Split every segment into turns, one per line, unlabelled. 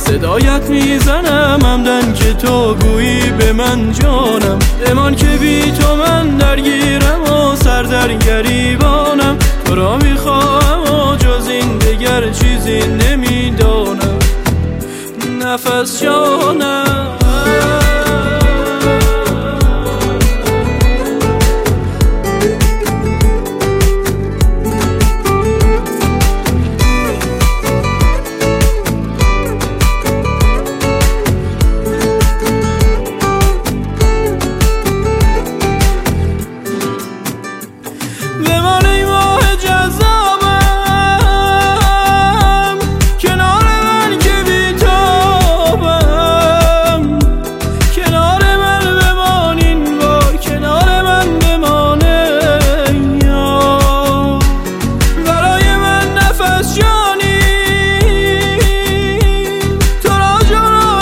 صدایت میزنم همدن که تو گویی به من جانم، بمان که بی تو من درگیرم و سر در گریبانم. تو را میخواهم و جز این دگر چیزی نمیدانم، نفس جانم. بمان ای ماه جذابم، کنار من که بیتابم، کنار من بمان این بار، کنار من بمان یا برای من نفس جانی. تو را جانا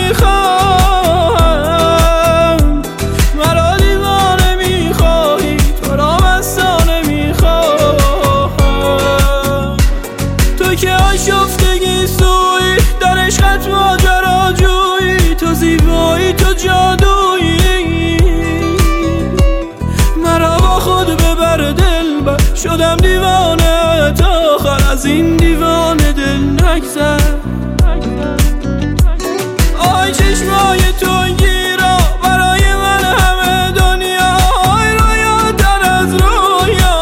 نمیخواهم، مرا دیوانه میخواهی، تو را مستانه میخواهم. تو که آشفتگی سوی در عشقت ماجراجویی، تو زیبایی تو جادویی، مرا با خود ببر دلبر. شدم دیوانه تا آخر، از این دیوانه دل نگذر. آی چشمای تو گیرا برای من همه دنیا، آی رویاتر از رویا،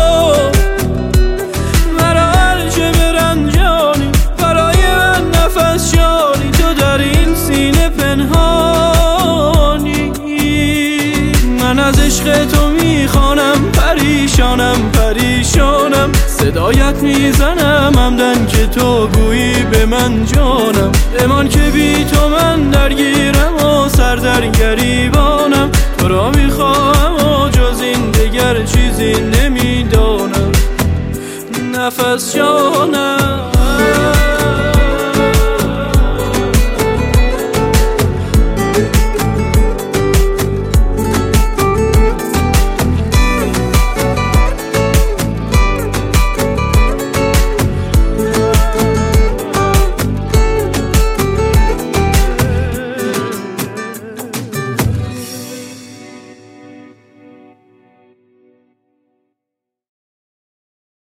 مرا هرچه برنجانی برای من نفس جانی. تو در این سینه پنهانی، من از عشق تو میخوانم، پریشانم پریشانم. صدایت میزنم همدن که تو گویی به من جانم، بمان که بی تو من درگیرم و سر در گریبانم. تو را میخواهم و جز این دگر چیزی نمیدانم، نفس جانم.